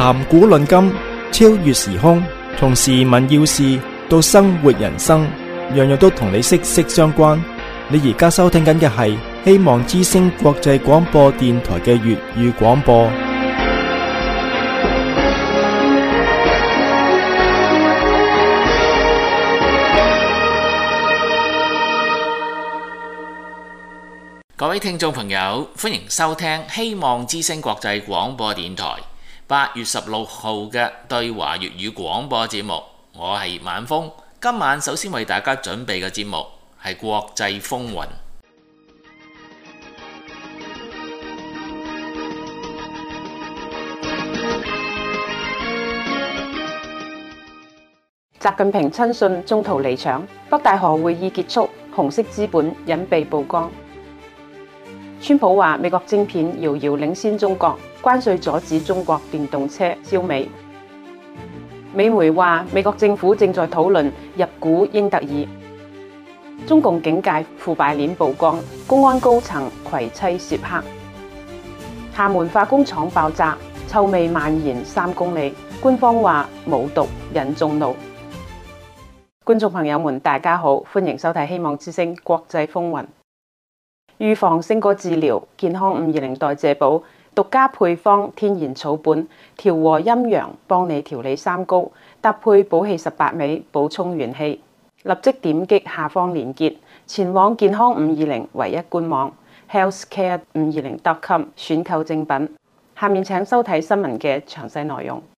談古論今，超越時空，從時聞要事到生活人生，樣樣都同你息息相關。你而家收聽緊嘅係希望之聲國際廣播電台嘅粵語廣播。 各位聽眾朋友，歡迎收聽希望之聲國際廣播電台8月16號嘅對華粵語廣播節目。我係葉晚風，今晚首先為大家準備嘅節目係國際風雲。 習近平親信中途離場，北大河會議結束，紅色資本隱秘曝光。川普話美國晶片遙遙領先中國，關稅阻止中國電動車銷美。美媒話美國政府正在討論入股英特爾。中共警界腐敗鏈曝光，公安高層携妻涉黑。廈門化工廠爆炸，臭味蔓延3公里，官方話冇毒引眾怒。觀眾朋友們大家好，歡迎收睇希望之聲國際風雲。預防勝過治療，健康520代謝寶獨家配方天然草本調和陰陽，幫你調理三高，搭配補氣18味補充元氣。立即點擊下方鏈接，前往健康520唯一官網 healthcare520.com 選購正品。下面請收睇新聞嘅詳細內容。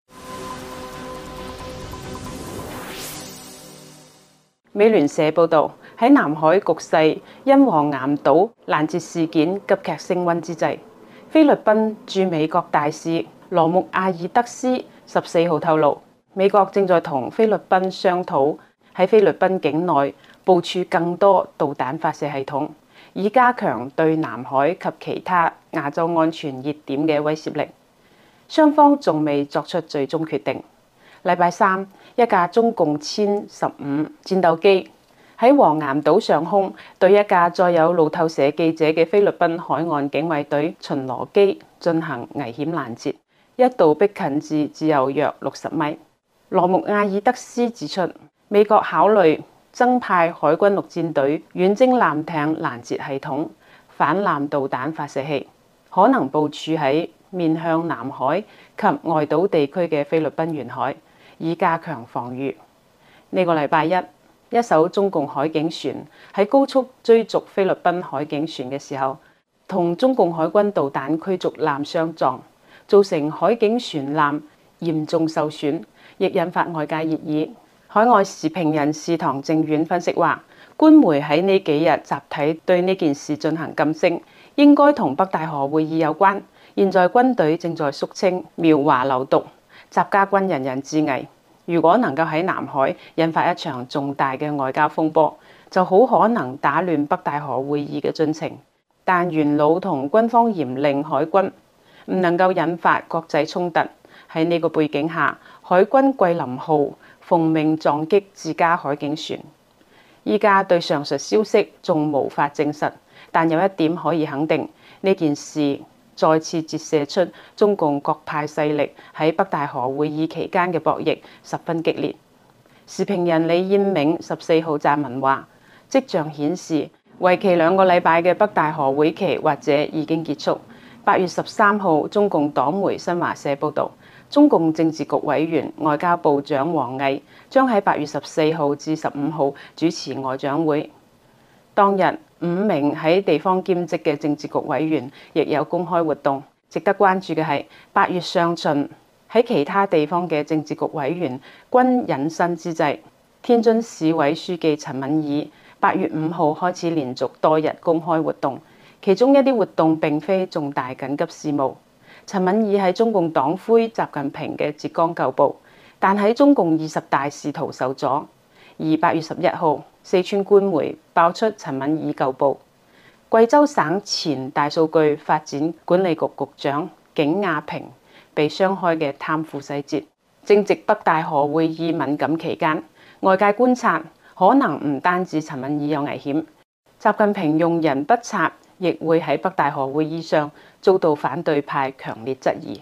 美聯社報道，喺南海局勢因黃岩島攔截事件急劇升溫之際，菲律賓駐美國大使羅穆阿爾德斯14號透露，美國正在同菲律賓商討喺菲律賓境內部署更多導彈發射系統，以加強對南海及其他亞洲安全熱點嘅威懾力。雙方仲未作出最終決定。禮拜三，一架中共殲15戰鬥機喺黃岩島上空對一架載有路透社記者嘅菲律賓海岸警衛隊巡邏機進行危險攔截，一度逼近至只有約60米。羅穆阿爾德斯指出，美國考慮增派海軍陸戰隊遠征艦艇攔截系統、反艦導彈發射器，可能部署喺面向南海及外島地區嘅菲律賓沿海，以加強防禦。呢個禮拜一艘中共海警船喺高速追逐菲律賓海警船嘅時候，同中共海軍導彈驅逐艦相撞，造成海警船艦嚴重受損，亦引發外界熱議。海外時評人士唐正遠分析話，官媒喺呢幾日集體對呢件事進行噤聲，應該同北大河會議有關。現在軍隊正在肅清苗華流毒，習家軍人人自危。如果能夠喺南海引發一場重大嘅外交風波，就好可能打亂北大河會議嘅進程。但元老同軍方嚴令海軍唔能夠引發國際衝突。喺呢個背景下，海軍桂林號奉命撞擊自家海警船。依家對上述消息仲無法證實，但有一點可以肯定，呢件事再次折射出中共各派勢力喺北大河會議期間嘅博弈十分激烈。時評人李彥銘14號撰文話，跡象顯示為期2個禮拜嘅北大河會期或者已經結束。8月13號，中共黨媒新華社報導，中共政治局委員外交部長王毅將喺8月14號至15號主持外長會。當日5名喺地方兼職嘅政治局委員亦有公開活動。值得關注嘅係8月上旬喺其他地方嘅政治局委員均隱身之際，天津市委書記陳敏爾8月5號開始連續多日公開活動，其中一啲活動並非重大緊急事務。陳敏爾係中共黨魁習近平嘅浙江舊部，但喺中共20大仕途受阻。而8月11號，四川官媒爆出陳敏爾舊部貴州省前大數據發展管理局局長景亞平被傷害嘅貪腐細節。正值北大河會議敏感期間，外界觀察可能唔單止陳敏爾有危險，習近平用人不察，亦會喺北大河會議上遭到反對派強烈質疑。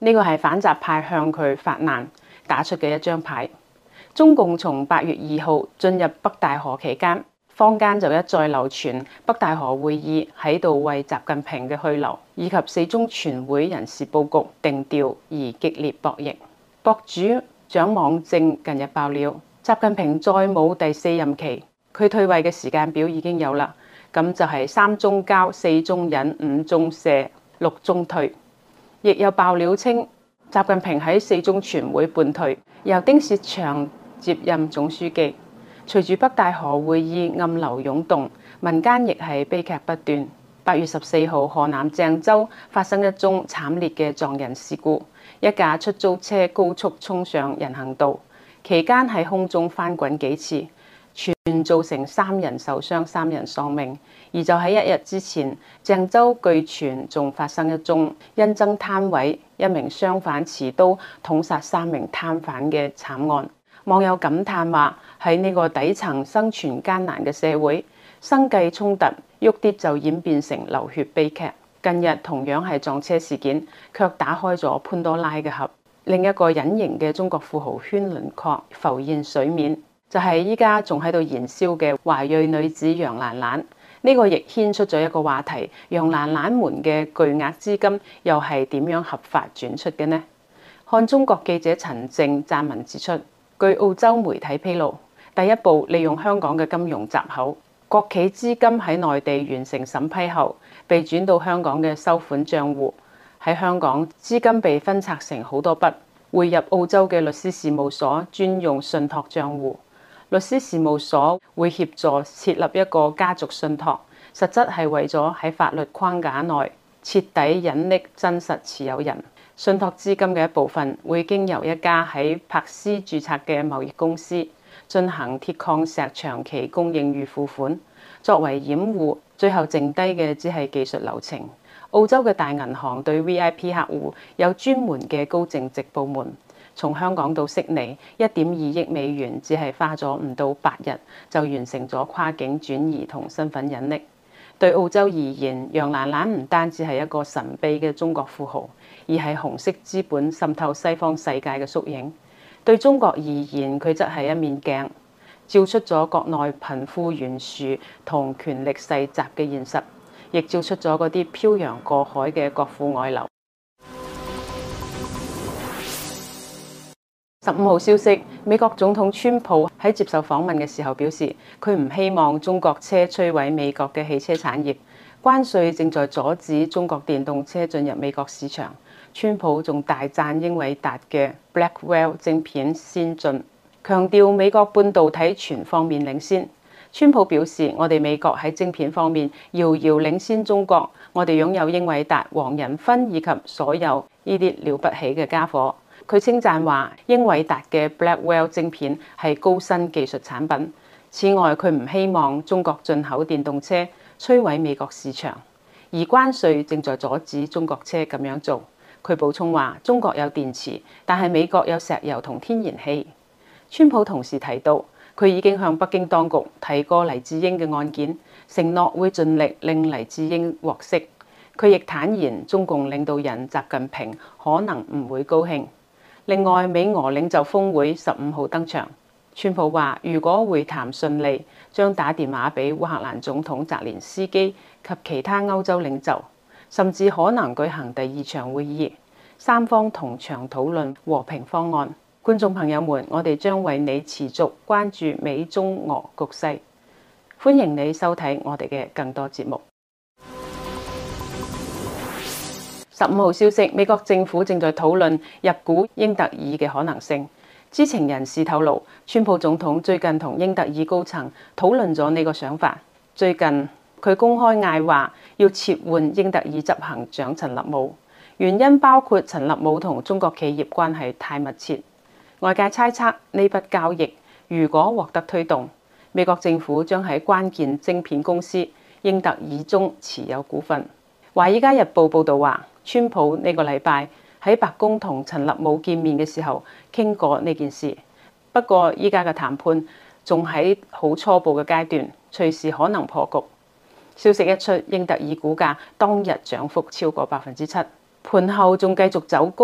呢個係反習派向佢發難打出嘅一張牌。中共從8月2號進入北大河期間，坊間就一再流傳北大河會議喺度為習近平嘅去留以及四中全會人事佈局定調而激烈博弈。博主蔣網正近日爆料，習近平再冇第4任期，佢退位嘅時間表已經有啦，咁就係3中交、4中忍、5中卸、6中退。亦有爆料稱，習近平喺四中全會叛退，由丁薛祥接任總書記。隨住北大河會議暗流湧動，民間亦係悲劇不斷。8月14號，河南鄭州發生一宗慘烈嘅撞人事故，一架出租車高速衝上人行道，期間喺空中翻滾幾次，全造成3人受傷、3人喪命。而就喺1日之前，鄭州據傳仲發生一宗因爭攤位，一名商販持刀捅殺3名攤販嘅慘案。網友感嘆話：喺呢個底層生存艱難嘅社會，生計衝突喐啲就演變成流血悲劇。近日同樣係撞車事件，卻打開咗潘多拉嘅盒，另一個隱形嘅中國富豪圈輪廓浮現水面，就係依家仲喺度燃燒嘅華裔女子楊蘭蘭。呢個亦牽出咗一個話題：楊蘭蘭們嘅巨額資金又係點樣合法轉出嘅呢？看中國記者陳靜撰文指出，據澳洲媒體披露，第一步利用香港嘅金融閘口，國企資金喺內地完成審批後，被轉到香港嘅收款帳戶。喺香港，資金被分拆成好多筆，匯入澳洲嘅律師事務所專用信託帳戶。律師事務所會協助設立一個家族信託，實質係為咗喺法律框架內徹底隱匿真實持有人。信託資金嘅一部分會經由一家喺柏斯註冊嘅貿易公司進行鐵礦石長期供應與付款，作為掩護，最後剩低嘅只係技術流程。澳洲嘅大銀行對 VIP 客戶有專門嘅高淨值部門。從香港到悉尼，1.2億美元只係花咗唔到8日就完成咗跨境轉移同身份隱匿。對澳洲而言，楊蘭蘭唔單止係一個神秘嘅中國富豪，而係紅色資本滲透西方世界嘅縮影。對中國而言，佢則係一面鏡，照出咗國內貧富懸殊同權力世襲嘅現實，亦照出咗嗰啲漂洋過海嘅國富外流。15號消息，美國總統川普喺接受訪問嘅時候表示，佢唔希望中國車摧毀美國嘅汽車產業，關稅正在阻止中國電動車進入美國市場。川普仲大讚英偉達嘅 Blackwell 晶片先進，強調美國半導體全方面領先。川普表示，我哋美國喺晶片方面遙遙領先中國，我哋擁有英偉達、黃仁勳以及所有呢啲了不起嘅家伙。佢稱讚話，英偉達嘅 Blackwell 晶片係高新技術產品。此外，佢唔希望中國進口電動車摧毀美國市場，而關稅正在阻止中國車咁樣做。佢補充話，中國有電池，但係美國有石油同天然氣。川普同時提到，佢已經向北京當局提過黎智英嘅案件，承諾會盡力令黎智英獲釋。佢亦坦言，中共領導人習近平可能唔會高興。另外，美俄領袖峰會15號登場。川普話，如果會談順利，將打電話俾烏克蘭總統澤連斯基及其他歐洲領袖，甚至可能舉行第2場會議，三方同場討論和平方案。觀眾朋友們，我哋將為你持續關注美中俄局勢，歡迎你收睇我哋嘅更多節目。15號消息，美國政府正在討論入股英特爾嘅可能性。知情人士透露，川普總統最近同英特爾高層討論咗呢個想法。最近佢公開嗌話要撤換英特爾執行長陳立武，原因包括陳立武同中國企業關係太密切。外界猜測呢筆交易如果獲得推動，美國政府將喺關鍵晶片公司英特爾中持有股份。《華爾街日報》報導話，川普呢個禮拜喺白宮同陳立武見面嘅時候傾過呢件事，不過依家嘅談判仲喺好初步嘅階段，隨時可能破局。消息一出，英特爾股價當日漲幅超過7%，盤後仲繼續走高，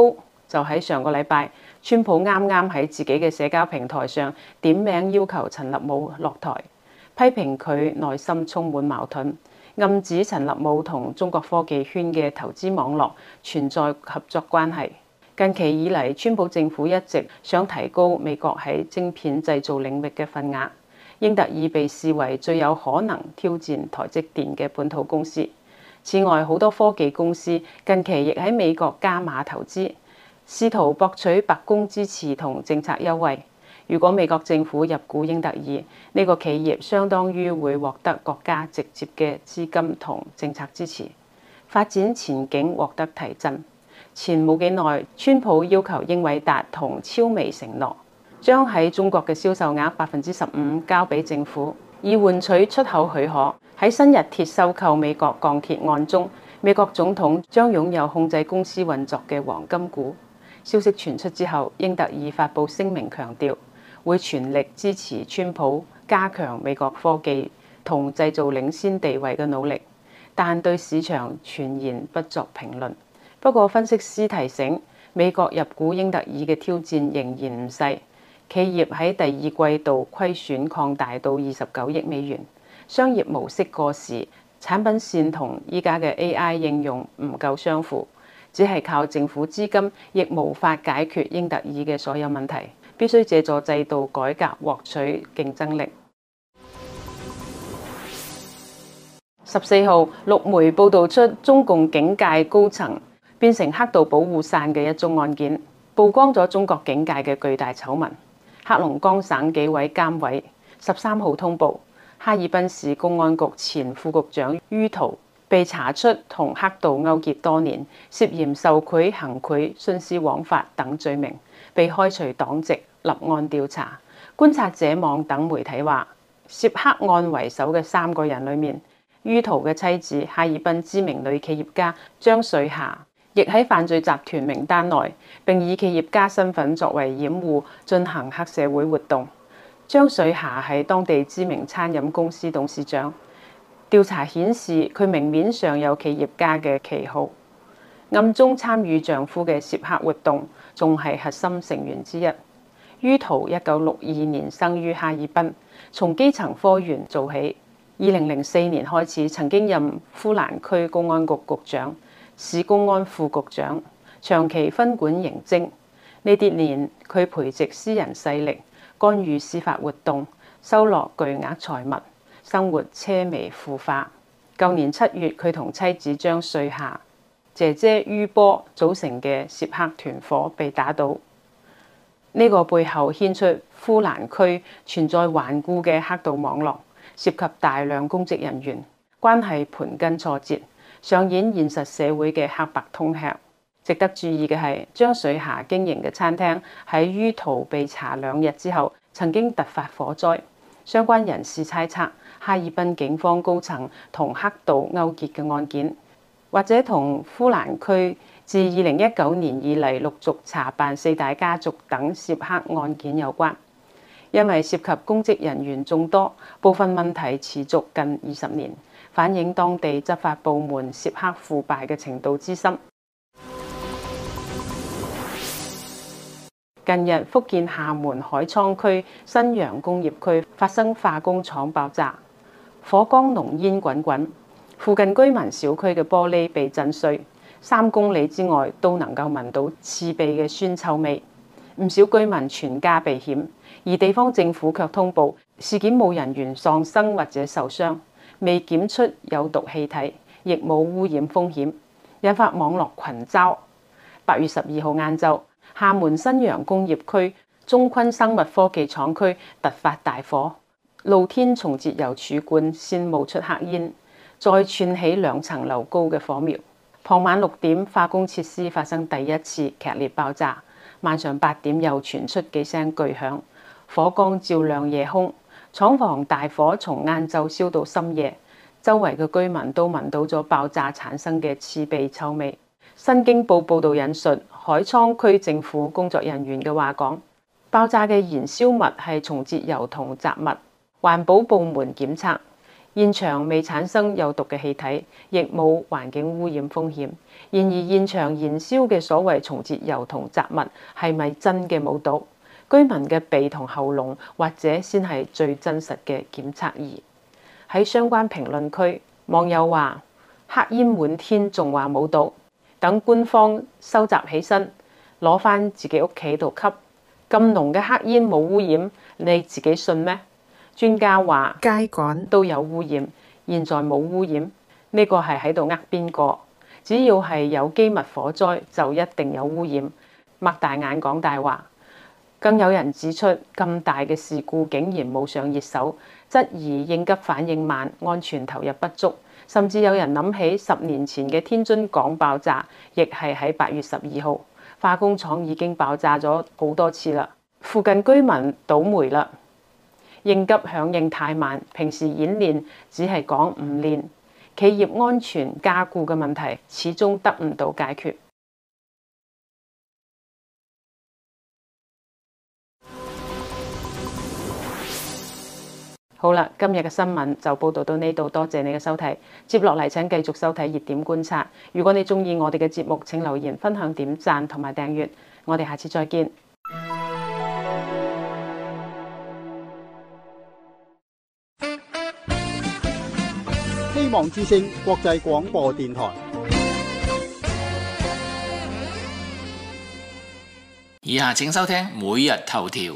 就喺上個禮拜，川普啱啱喺自己嘅社交平台上點名要求陳立武落台，批評佢內心充滿矛盾，暗指陳立武同中國科技圈嘅投資網絡存在合作關係。近期以嚟，川普政府一直想提高美國喺晶片製造領域嘅份額。英特爾被視為最有可能挑戰台積電嘅本土公司。此外，好多科技公司近期亦喺美國加碼投資，試圖博取白宮支持同政策優惠。如果美國政府入股英特爾，呢個企業相當於會獲得國家直接嘅資金同政策支持，發展前景獲得提振。前冇幾耐，川普要求英偉達同超微承諾，將喺中國嘅銷售額15%交俾政府，以換取出口許可。喺新日鐵收購美國鋼鐵案中，美國總統將擁有控制公司運作嘅黃金股。消息傳出之後，英特爾發布聲明強調，會全力支持川普加強美國科技同製造領先地位嘅努力，但對市場傳言不作評論。不過，分析師提醒，美國入股英特爾嘅挑戰仍然唔細。企業喺第二季度虧損擴大到29億美元，商業模式過時，產品線同依家嘅 AI 應用唔夠相符，只係靠政府資金亦無法解決英特爾嘅所有問題，必須借助制度改革獲取競爭力。14號，陸媒報導出中共警界高層變成黑道保護傘嘅一宗案件，曝光咗中國警界嘅巨大醜聞。黑龍江省紀委監委13號通報，哈爾濱市公安局前副局長于途被查出同黑道勾結多年，涉嫌受賄、行賄、徇私枉法等罪名，被開除黨籍，立案調查。觀察者網等媒體話，涉黑案為首嘅3個人裡面，于途嘅妻子哈爾濱知名女企業家張瑞霞亦喺犯罪集團名單內，並以企業家身份作為掩護進行黑社會活動。張瑞霞係當地知名餐飲公司董事長，調查顯示佢明面上有企業家嘅旗號，暗中參與丈夫嘅涉黑活動，仲係核心成員之一。于途1962年生於哈爾濱，從基層科員做起。2004年開始，曾經任呼蘭區公安局局長、市公安副局長，長期分管刑偵。呢啲年，佢培植私人勢力，干預司法活動，收落巨額財物，生活奢靡腐化。舊年7月，佢同妻子張瑞霞、姐姐于波組成嘅涉黑團伙被打倒。呢個背後牽出呼蘭區存在頑固嘅黑道網絡，涉及大量公職人員，關係盤根錯節，上演現實社會嘅黑白通吃。值得注意嘅係，張瑞霞經營嘅餐廳喺于途被查2日之後，曾經突發火災。相關人士猜測，哈爾濱警方高層同黑道勾結嘅案件，或者同呼蘭區自2019年以嚟陸續查辦4大家族等涉黑案件有關。因為涉及公職人員眾多，部分問題持續近20年，反映當地執法部門涉黑腐敗嘅程度之深。近日，福建廈門海滄區新陽工業區發生化工廠爆炸，火光濃煙滾滾，附近居民小區嘅玻璃被震碎，3公里之外都能夠聞到刺鼻嘅酸臭味，唔少居民全家避險，而地方政府卻通報事件冇人員喪生或者受傷，未檢出有毒氣體，亦冇污染風險，引發網絡群嘲。8月12號晏晝，廈門新陽工業區中坤生物科技廠區突發大火，露天從節油柱罐先冒出黑煙，再竄起2層樓高嘅火苗。傍晚6點，化工設施發生第一次劇烈爆炸。晚上8點又傳出幾聲巨響，火光照亮夜空。廠房大火從晏晝燒到深夜，周圍嘅居民都聞到咗爆炸產生嘅刺鼻臭味。新京報報導引述海滄區政府工作人員嘅話講，爆炸嘅燃燒物係從節油同雜物，環保部門檢測現場未產生有毒嘅氣體，亦冇環境污染風險。然而現場燃燒嘅所謂松節油同雜物係咪真嘅冇毒？居民嘅鼻同喉嚨或者先係最真實嘅檢測儀。喺相關評論區，網友話：黑煙滿天，仲話冇毒，等官方收集起身，攞返自己屋企度吸。咁濃嘅黑煙冇污染，你自己信咩？專家話秸稈都有污染，現在冇污染，呢個係喺度呃邊個？只要係有機密火災，就一定有污染。擘大眼講大話。更有人指出，咁大嘅事故竟然冇上熱搜，質疑應急反應慢、安全投入不足，甚至有人諗起10年前嘅天津港爆炸，亦係喺8月12號。化工廠已經爆炸咗好多次啦，附近居民倒霉啦。應急響應太慢，平時演練只係講唔練，企業安全加固嘅問題始終得唔到解決。好啦，今日嘅新聞就報道到呢度，多謝你嘅收睇。接落嚟請繼續收睇熱點觀察。如果你鍾意我哋嘅節目，請留言、分享、點讚同埋訂閱。我哋下次再見。 希望之聲國際廣播電台。 以下請收聽每日頭條。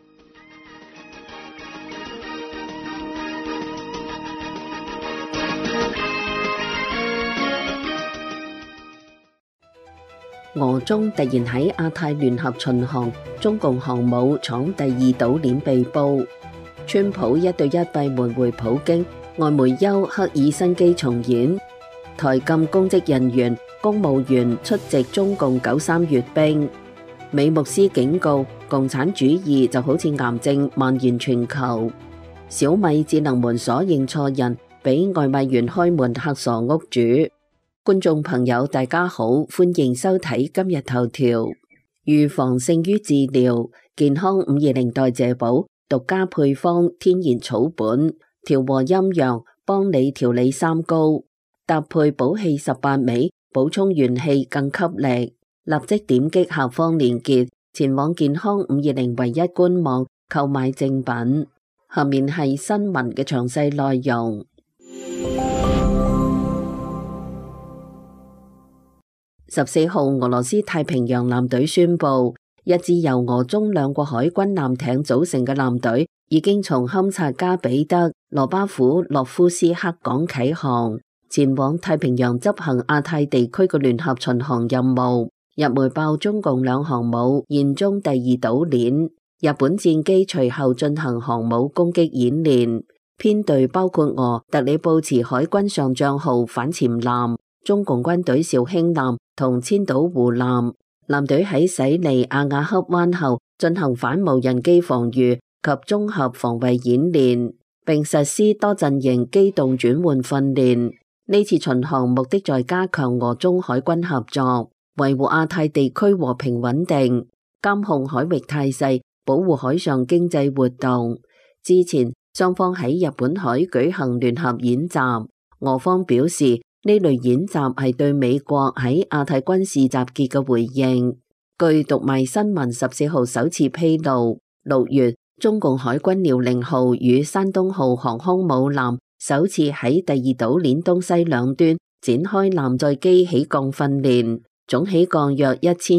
俄中突然喺亞太聯合巡航，中共航母闖第二島鏈被捕。川普1對1閉門會普京，外媒休克爾辛基重演。台禁公職人員、公務員出席中共93閱兵。美牧師警告，共產主義就好似癌症蔓延全球。小米智能門鎖認錯人，俾外賣員開門嚇傻屋主。觀眾朋友大家好，歡迎收睇今日頭條。預防勝於治療，健康520代謝寶獨家配方，天然草本，調和陰陽，幫你調理三高，搭配補氣18味，補充元氣更給力。立即點擊下方鏈接，前往健康520唯一官網購買正品。下面係新聞嘅詳細內容。14號，俄羅斯太平洋艦隊宣布，一支由俄中兩國海軍艦艇組成嘅艦隊已經從堪察加彼得羅巴甫洛夫斯克港啟航，前往太平洋執行亞太地區嘅聯合巡航任務。日媒爆中共兩航母現蹤第二島鏈，日本戰機隨後進行航母攻擊演練，編隊包括俄特里布茨海軍上將號反潛艦、中共軍隊紹興艦同千島湖艦。艦隊喺駛離阿瓦克灣後進行反無人機防禦及綜合防衛演練，並實施多陣營機動轉換訓練。呢次巡航目的在加強俄中海軍合作，維護亞太地區和平穩定，監控海域態勢，保護海上經濟活動。之前雙方喺日本海舉行聯合演習，俄方表示呢類演習係對美國喺亞太軍事集結嘅回應。據讀賣新聞14號首次披露，6月中共海軍遼寧號與山東號航空母艦首次喺第二島鏈東西兩端展開艦載機起降訓練，總起降約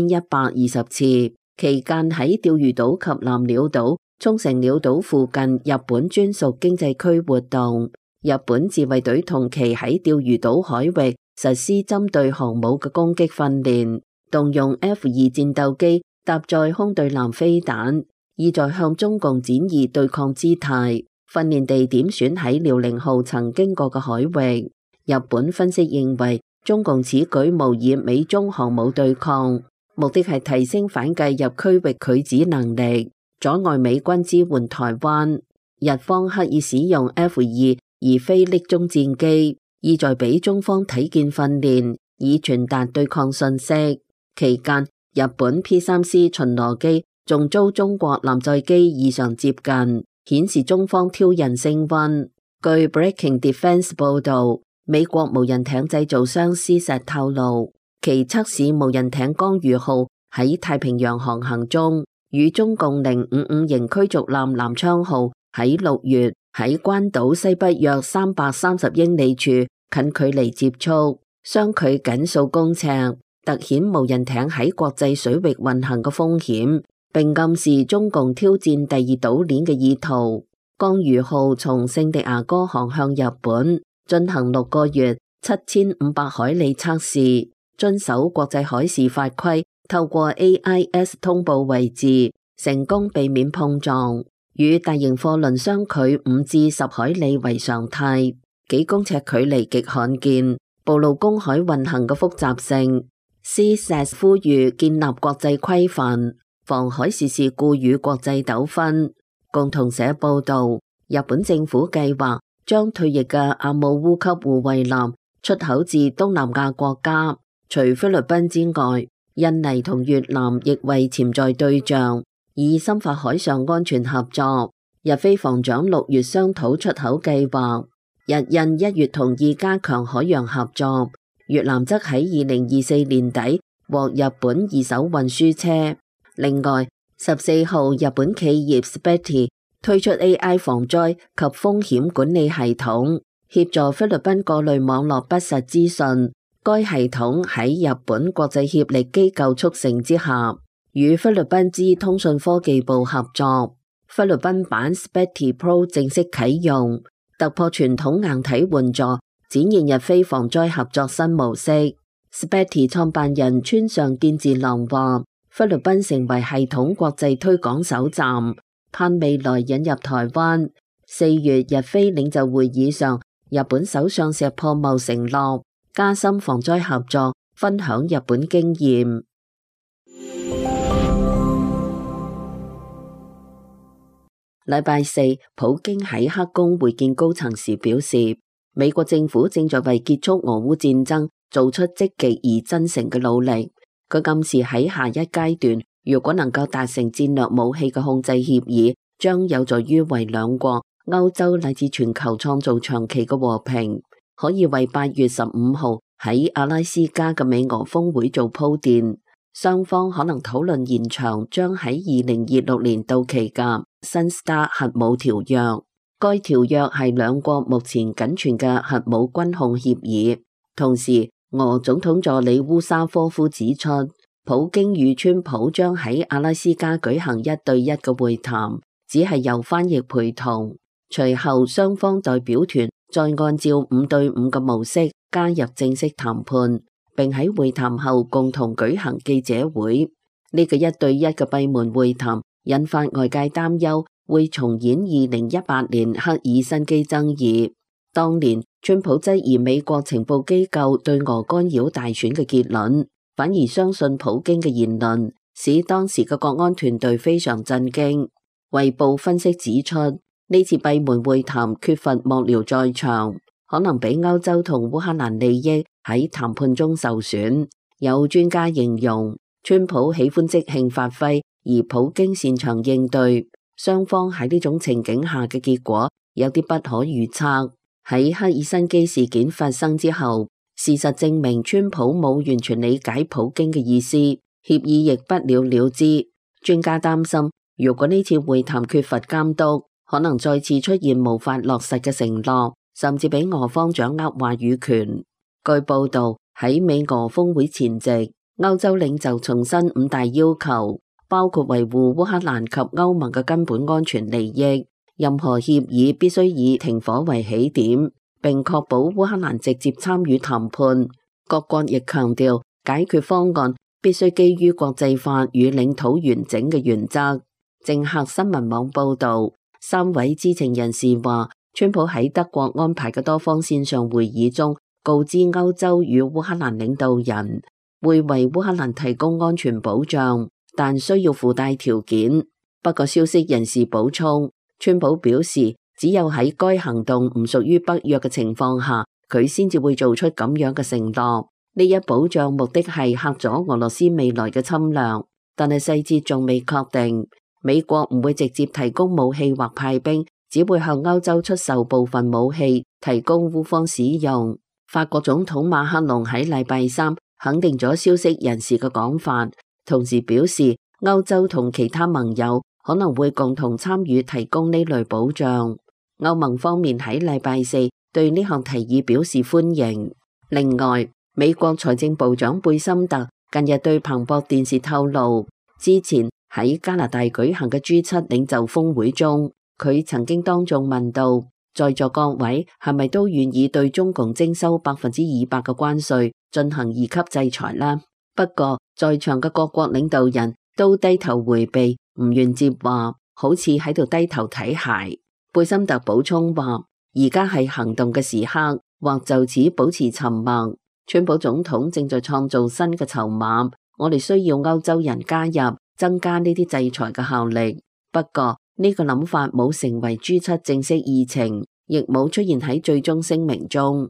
1120次，期間喺釣魚島及南鳥島、沖繩鳥島附近日本專屬經濟區活動。日本自衛隊同期喺釣魚島海域實施針對航母嘅攻擊訓練，動用 F2 戰鬥機搭載空對艦飛彈，意在向中共展現對抗姿態。訓練地點選喺遼寧號曾經過嘅海域。日本分析認為，中共此舉模擬美中航母對抗，目的係提升反介入區域拒止能力，阻礙美軍支援台灣。日方刻意使用 F2而非匿蹤戰機，意在俾中方睇見訓練，以傳達對抗信息。期間，日本 P3C 巡邏機仲遭中國艦載機異常接近，顯示中方挑釁升溫。 據 Breaking Defense 報導，美國無人艇製造商施石透露，其測試無人艇江魚號喺太平洋航行中，與中共055型驅逐艦南昌號喺6月喺關島西北約330英里處近距離接觸，相距僅數公尺，凸顯無人艇喺國際水域運行嘅風險，並暗示中共挑戰第二島鏈嘅意圖。江魚號從聖地亞哥航向日本，進行6個月7500海里測試，遵守國際海事法規，透過 AIS 通報位置，成功避免碰撞。與大型貨輪相距5至10海里為常態，幾公尺距離極罕見，暴露公海運行嘅複雜性。CSIS 呼籲建立國際規範，防海事事故與國際糾紛。共同社報導，日本政府計劃將退役嘅阿姆烏級護衛艦出口至東南亞國家，除菲律賓之外，印尼同越南亦為潛在對象，以深化海上安全合作。日菲防長6月商討出口計劃，日印1月同意加強海洋合作。越南則喺2024年底獲日本2艘運輸車。另外，14號日本企業 Spetty 推出 AI 防災及風險管理系統，協助菲律賓過濾網絡不實資訊。該系統喺日本國際協力機構促成之下，與菲律賓之通訊科技部合作。菲律賓版 Spetty Pro 正式啟用，突破傳統硬體援助，展現日菲防災合作新模式。Spetty 創辦人川上健治郎話，菲律賓成為系統國際推廣首站，盼未來引入台灣。4月日菲領袖會議上，日本首相石破茂承諾加深防災合作，分享日本經驗。禮拜四，普京喺黑宮會見高層時表示，美國政府正在為結束俄烏戰爭做出積極而真誠嘅努力。佢暗示喺下一階段，如果能夠達成戰略武器嘅控制協議，將有助於為兩國、歐洲乃至全球創造長期嘅和平，可以為8月15號喺阿拉斯加嘅美俄峰會做鋪墊。雙方可能討論延長將喺2026年到期嘅新 START 核武條約。該條約係兩國目前僅存嘅核武軍控協議。同時，俄總統助理烏沙科夫指出，普京與川普將喺阿拉斯加舉行1對1嘅會談，只係由翻譯陪同。隨後，雙方代表團再按照5對5嘅模式加入正式談判，並喺會談後共同舉行記者會。呢個1對1嘅閉門會談引發外界擔憂，會重演2018年赫爾辛基爭議。當年川普質疑美國情報機構對俄干擾大選嘅結論，反而相信普京嘅言論，使當時嘅國安團隊非常震驚。衛報分析指出，呢次閉門會談缺乏幕僚在場，可能俾歐洲同烏克蘭利益喺談判中受損。有專家形容，川普喜歡即興發揮，而普京擅長應對，雙方喺呢種情景下嘅結果有啲不可預測。喺赫爾辛基事件發生之後，事實證明川普冇完全理解普京嘅意思，協議亦不了了之。專家擔心，如果呢次會談缺乏監督，可能再次出現無法落實嘅承諾，甚至俾俄方掌握話語權。據報道，喺美俄峰會前夕，歐洲領袖重申5大要求，包括維護烏克蘭及歐盟嘅根本安全利益。任何協議必須以停火為起點，並確保烏克蘭直接參與談判。各國亦強調解決方案必須基於國際法與領土完整嘅原則。政客新聞網報導，3位知情人士話，川普喺德國安排嘅多方線上會議中，告知歐洲與烏克蘭領導人會為烏克蘭提供安全保障，但需要附帶條件。不過消息人士補充，川普表示，只有喺該行動唔屬於北約嘅情況下，佢先至會做出咁樣嘅承諾。呢一保障目的係嚇阻俄羅斯未來嘅侵略，但係細節仲未確定。美國唔會直接提供武器或派兵， 只會向歐洲出售部分武器，提供烏方使用。法國總統馬克龍喺禮拜三肯定咗消息人士嘅講法，同時表示歐洲同其他盟友可能會共同參與提供呢類保障。歐盟方面喺禮拜四對呢項提議表示歡迎。另外，美國財政部長貝森特近日對彭博電視透露，之前喺加拿大舉行嘅 G7 領袖峰會中，佢曾經當眾問到，在座各位係咪都願意對中共徵收200%嘅關稅，進行2級制裁啦？不過，在場嘅各國領導人都低頭迴避，唔願接話，好似喺度低頭睇鞋。貝森特補充話，而家係行動嘅時刻，或就此保持沉默。川普總統正在創造新嘅籌碼，我哋需要歐洲人加入，增加呢啲制裁嘅效力。不過呢個諗法冇成為 G7 正式議程，亦冇出現喺最終聲明中。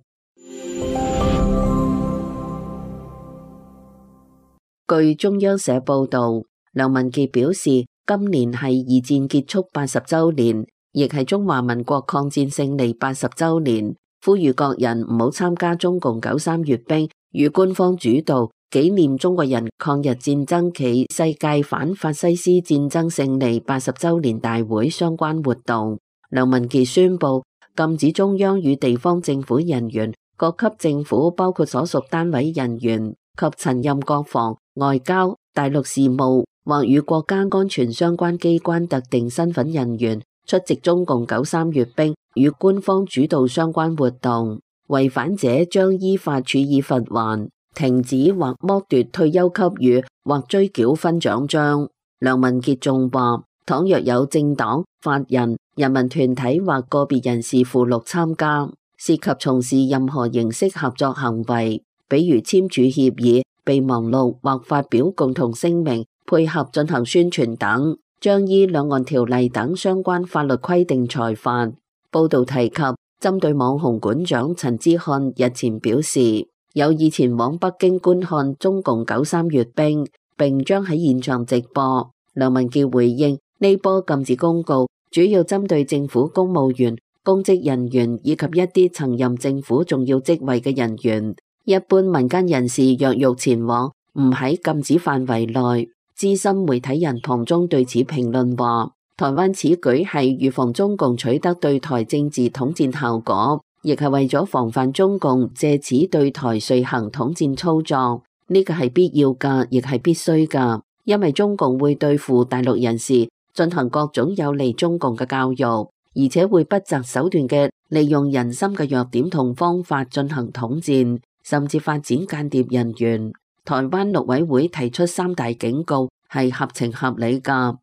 據中央社報道，梁文傑表示，今年係二戰結束80週年，亦係中華民國抗戰勝利80週年。呼籲各人唔好參加中共93閱兵與官方主導紀念中國人抗日戰爭暨世界反法西斯戰爭勝利80週年大會相關活動。梁文傑宣布禁止中央與地方政府人員、各級政府包括所屬單位人員及曾任國防、外交、大陸事務或與國家安全相關機關特定身份人員出席中共93閱兵與官方主導相關活動，違反者將依法處以罰鍰、停止或剝奪退休給予或追繳勳獎章。梁文傑仲話，倘若有政黨、法人、人民團體或個別人士附錄參加，涉及從事任何形式合作行為，比如簽署協議、備忘錄或發表共同聲明、配合進行宣傳等，將依兩岸條例等相關法律規定裁罰。報道提及，針對網紅館長陳之漢日前表示有意前往北京觀看中共93閱兵，並將喺現場直播。梁文傑回應，呢波禁止公告主要針對政府公務員、公職人員以及一啲曾任政府重要職位嘅人員。一般民間人士若欲前往，唔喺禁止範圍內。資深媒體人龐中對此評論話，台灣此舉係預防中共取得對台政治統戰效果，亦係為咗防範中共借此對台遂行統戰操作。呢個係必要㗎，亦係必須㗎，因為中共會對付大陸人士進行各種有利中共嘅教育，而且會不擇手段嘅利用人心嘅弱點同方法進行統戰，甚至發展間諜人員。台灣陸委會提出3大警告係合情合理㗎。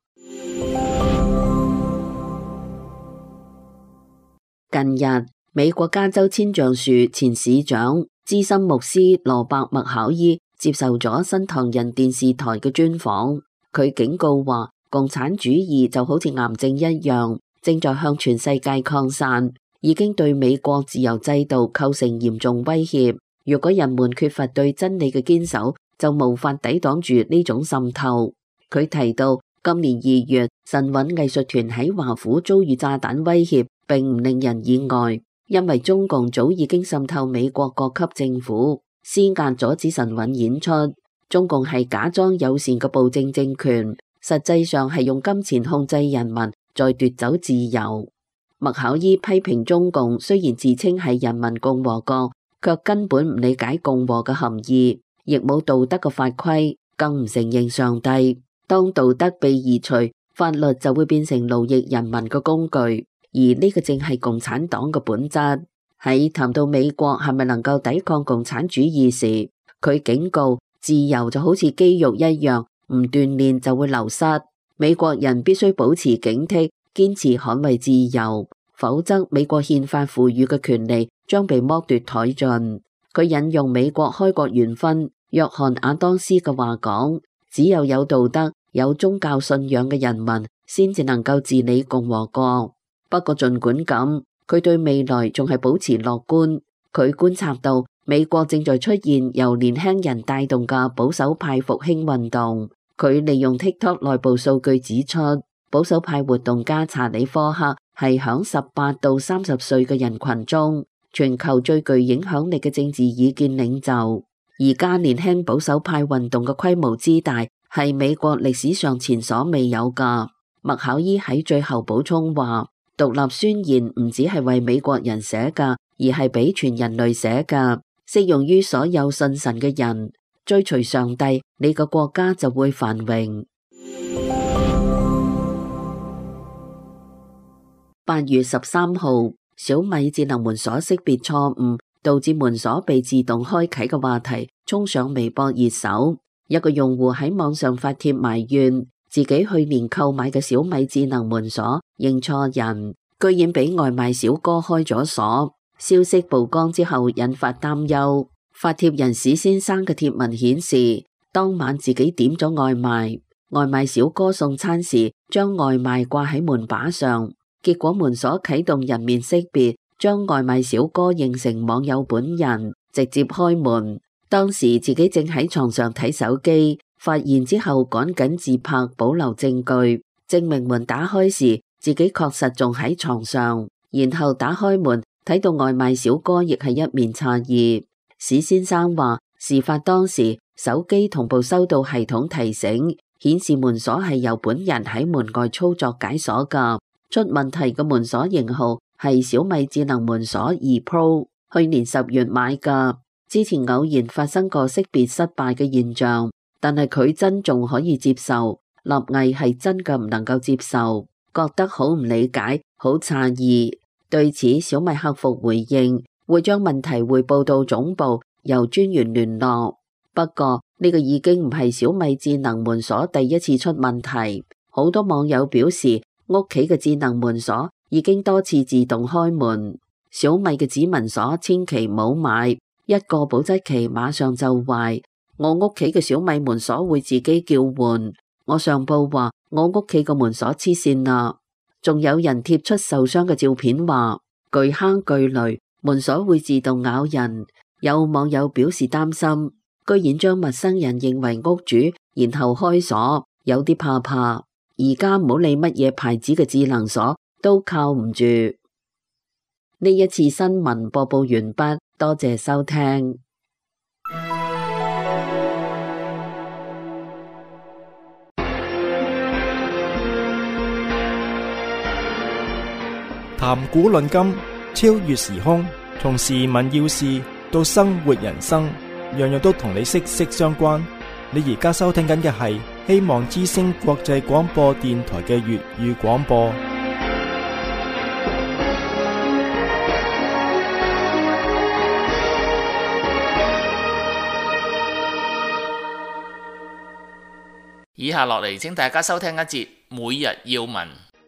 近日，美國加州千橡樹前市長、資深牧師羅伯麥考伊接受咗新唐人電視台嘅專訪，佢警告話，共產主義就好似癌症一樣，正在向全世界擴散，已經對美國自由制度構成嚴重威脅。如果人們缺乏對真理嘅堅守，就無法抵擋住呢種滲透。佢提到，今年2月，神韻藝術團喺華府遭遇炸彈威脅，並唔令人意外，因為中共早已經滲透美國各級政府，施壓阻止神韻演出。中共係假裝友善嘅暴政政權，實際上係用金錢控制人民，再奪走自由。麥考伊批評中共雖然自稱係人民共和國，卻根本唔理解共和嘅含義，亦冇道德嘅法規，更唔承認上帝。當道德被移除，法律就會變成奴役人民嘅工具，而呢個正係共產黨嘅本質。喺談到美國係咪能夠抵抗共產主義時，佢警告，自由就好似肌肉一樣，唔鍛煉就會流失。美國人必須保持警惕，堅持捍衛自由，否則美國憲法賦予嘅權利將被剝奪殆盡。佢引用美國開國元勳約翰亞當斯嘅話講，只有有道德、有宗教信仰嘅人民先至能夠治理共和國。不過儘管咁，佢對未來仲係保持樂觀。佢觀察到美國正在出現由年輕人帶動嘅保守派復興運動。佢利用 TikTok 內部數據指出，保守派活動家查理科克係響18到30歲嘅人群中，全球最具影響力嘅政治意見領袖。而家年輕保守派運動嘅規模之大，係美國歷史上前所未有㗎。麥考伊喺最後補充話，獨立宣言唔只係為美國人寫㗎，而係俾全人類寫㗎，適用於所有信神嘅人。追隨上帝，你個國家就會繁榮。8月13號，小米智能門鎖識別錯誤，導致門鎖被自動開啟嘅話題衝上微博熱搜。一個用戶喺網上發帖埋怨，自己去年購買嘅小米智能門鎖認錯人，居然俾外賣小哥開咗鎖。消息曝光之後引發擔憂。發帖人史先生嘅帖文顯示，當晚自己點咗外賣，外賣小哥送餐時將外賣掛喺門把上，結果門鎖啟動人面識別，將外賣小哥認成網友本人，直接開門。當時自己正喺床上睇手機，發現之後趕緊自拍保留證據，證明門打開時自己確實仲喺床上。然後打開門睇到外賣小哥亦係一面詫異。史先生話，事發當時手機同步收到系統提醒，顯示門鎖係由本人喺門外操作解鎖㗎。出問題嘅門鎖型號係小米智能門鎖2 Pro， 去年10月買㗎。之前偶然發生過識別失敗嘅現象，但係佢真仲可以接受，立毅係真嘅唔能夠接受，覺得好唔理解，好詫異。對此，小米客服回應，會將問題匯報到總部，由專員聯絡。不過呢個已經唔係小米智能門鎖第一次出問題，好多網友表示屋企嘅智能門鎖已經多次自動開門。小米嘅指紋鎖千祈唔好買，一個保質期馬上就壞。我屋企嘅小米門鎖會自己叫換，我上報話我屋企個門鎖黐線啦。仲有人貼出受傷嘅照片，話巨坑巨雷，門鎖會自動咬人。有網友表示擔心，居然將陌生人認為屋主，然後開鎖，有啲怕。而家唔好理乜嘢牌子嘅智能鎖，都靠唔住。呢一次新聞播報完畢，多謝收聽。 談古論今，超越時空，從時聞要事到生活人生，樣樣都同你息息相關。你而家收聽緊嘅係希望之聲國際廣播電台嘅粵語廣播。 以下落嚟，請大家收聽一節每日要聞。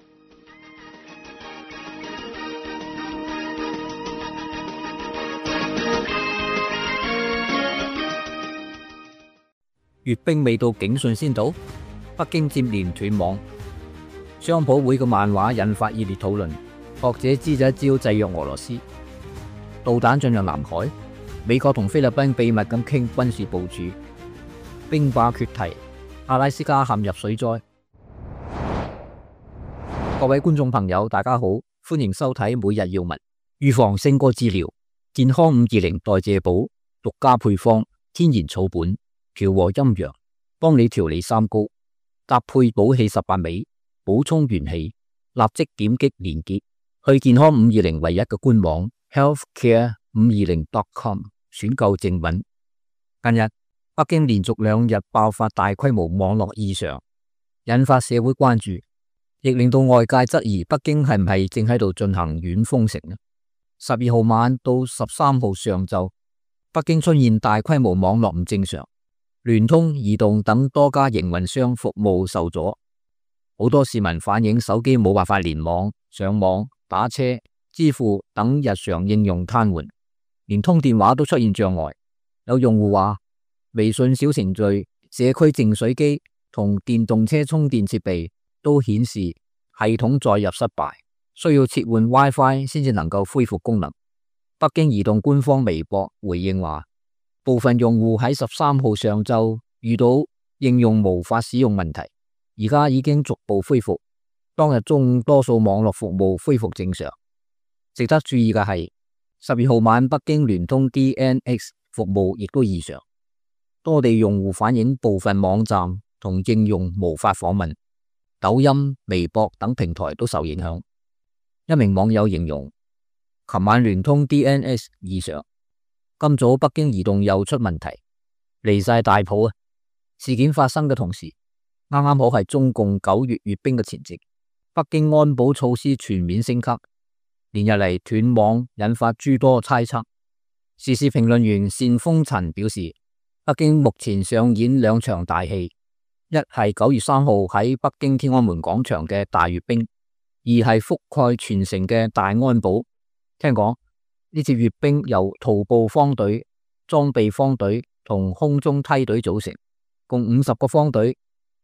閱兵未到，警訊先到。北京接連斷網，商普會嘅漫畫引發熱烈討論。學者支咗一招制約俄羅斯，導彈進入南海。美國同菲律賓秘密咁傾軍事部署。冰壩決堤，阿拉斯加陷入水災。各位觀眾朋友，大家好，歡迎收睇每日要聞。預防勝過治療，健康520代謝寶，獨家配方，天然草本。調和陰陽，幫你調理三高，搭配補氣18味，補充元氣。立即點擊連結去健康520唯一嘅官網 healthcare520.com 選購正品。近日北京連續2日爆發大規模網絡異常，引發社會關注，亦令到外界質疑北京係唔係正喺度進行軟封城呢？12號晚到13號上晝，北京出現大規模網絡唔正常。聯通、移動等多家營運商服務受阻，好多市民反映手機冇辦法連網、上網、打車、支付等日常應用癱瘓，連通電話都出現障礙。有用戶話，微信小程序、社區淨水機同電動車充電設備都顯示系統載入失敗，需要切換 WiFi 先至能夠恢復功能。北京移動官方微博回應話，部分用戶喺13號上晝遇到應用無法使用問題，而家已經逐步恢復。 當日中午多數網絡服務恢復正常。值得注意嘅係，12號晚北京聯通 DNX 服務亦都異常，多地用戶反映部分網站同應用無法訪問，抖音、微博等平台都受影響。一名網友形容，琴晚聯通 DNS 異常，今早北京移動又出問題，離晒大譜啊！事件發生嘅同時，啱啱好係中共9月閱兵嘅前夕，北京安保措施全面升級，連日嚟斷網引發諸多猜測。時事評論員單風塵表示，北京目前上演兩場大戲，一係9月3號喺北京天安門廣場嘅大閱兵，二係覆蓋全城嘅大安保。聽講呢次閱兵由徒步方隊、裝備方隊同空中梯隊組成，共50個方隊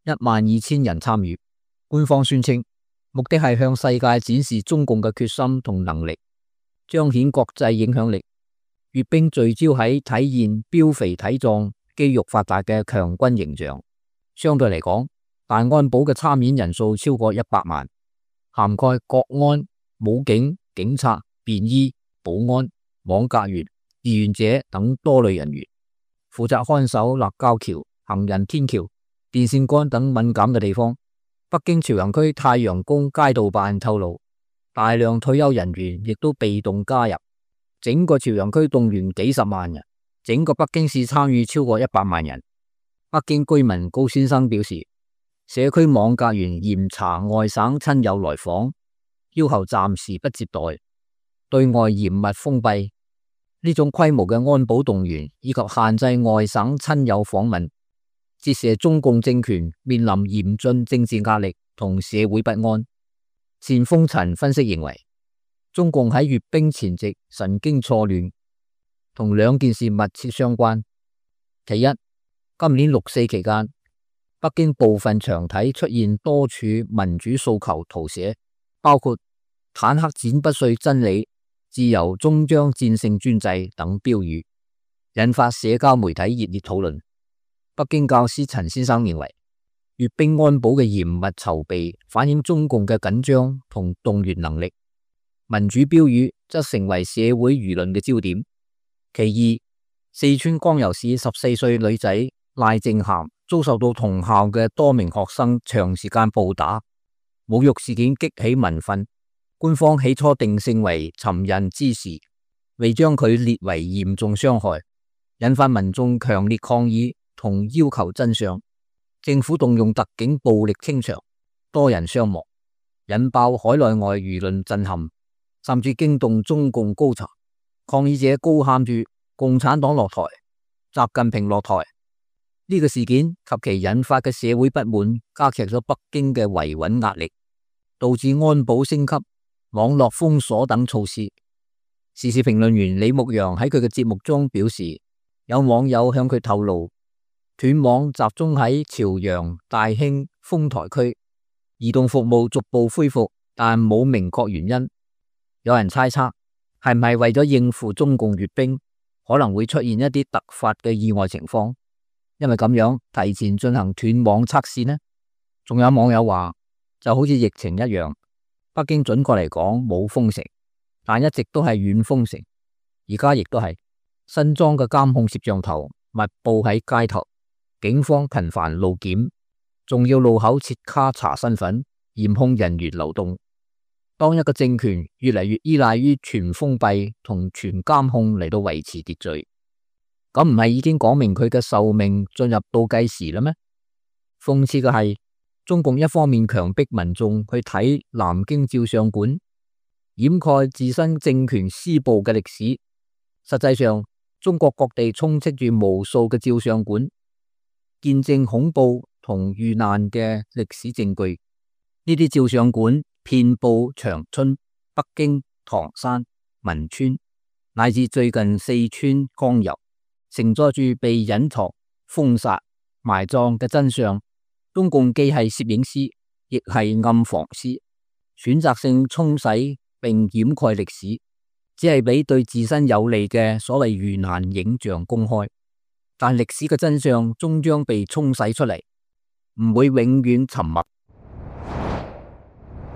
，12000人參與。官方宣稱，目的係向世界展示中共嘅決心同能力，彰顯國際影響力。閱兵聚焦喺體現膘肥體壯、肌肉發達嘅強軍形象。相對嚟講，大安保嘅參演人數超過100萬，涵蓋國安、武警、警察、便衣、保安、網格員、志願者等多類人員，負責看守立交橋、行人天橋、電線桿等敏感嘅地方。北京朝陽區太陽宮街道辦透露，大量退休人員亦都被動加入，整個朝陽區動員幾十萬人，整個北京市參與超過100萬人。北京居民高先生表示，社區網格員嚴查外省親友來訪，要求暫時不接待，對外嚴密封閉。呢種規模嘅安保動員以及限制外省親友訪問，折射中共政權面臨嚴峻政治壓力同社會不安。單風塵分析認為，中共喺閱兵前夕神經錯亂，同兩件事密切相關。其一，今年6·4期間，北京部分場體出現多處民主訴求圖寫，包括坦克剪不碎真理、自由終將戰勝專制等標語，引發社交媒體熱烈討論。北京教師陳先生認為，閱兵安保嘅嚴密籌備反映中共嘅緊張同動員能力，民主標語則成為社會輿論嘅焦點。其二，四川江油市14歲女仔賴靜涵遭受到同校嘅多名學生長時間暴打，侮辱事件激起民憤。官方起初定性為尋釁滋事，未將佢列為嚴重傷害，引發民眾強烈抗議同要求真相。政府動用特警暴力清場，多人傷亡，引爆海內外輿論震撼，甚至驚動中共高層。抗議者高喊住共產黨落台、習近平落台。呢個事件及其引發嘅社會不滿，加劇咗北京嘅維穩壓力，導致安保升級、網絡封鎖等措施。時事評論員李牧陽喺佢嘅節目中表示，有網友向佢透露，斷網集中喺朝陽、大興、豐台區，移動服務逐步恢復，但冇明確原因。有人猜測，係唔係為咗應付中共閱兵，可能會出現一啲突發嘅意外情況，因為咁樣提前進行斷網測試呢？仲有網友話，就好似疫情一樣，北京準確嚟講冇封城，但一直都係軟封城。而家亦都係新裝嘅監控攝像頭密布喺街頭，警方頻繁路檢，仲要路口設卡查身份，嚴控人員流動。當一個政權越嚟越依賴於全封閉同全監控嚟到維持秩序，咁唔係已經講明佢嘅壽命進入倒計時啦咩？諷刺嘅係，中共一方面強迫民眾去睇南京照相館，掩蓋自身政權施暴嘅歷史，實際上中國各地充斥住無數嘅照相館，見證恐怖同遇難嘅歷史證據。呢啲照相館遍布長春、北京、唐山、汶川，乃至最近四川江油，承載住被隱藏、封殺、埋葬嘅真相。中共既係攝影師，亦係暗房師，選擇性沖洗並掩蓋歷史，只係俾對自身有利嘅所謂遇難影像公開。但歷史嘅真相終將被沖洗出嚟，唔會永遠沉默。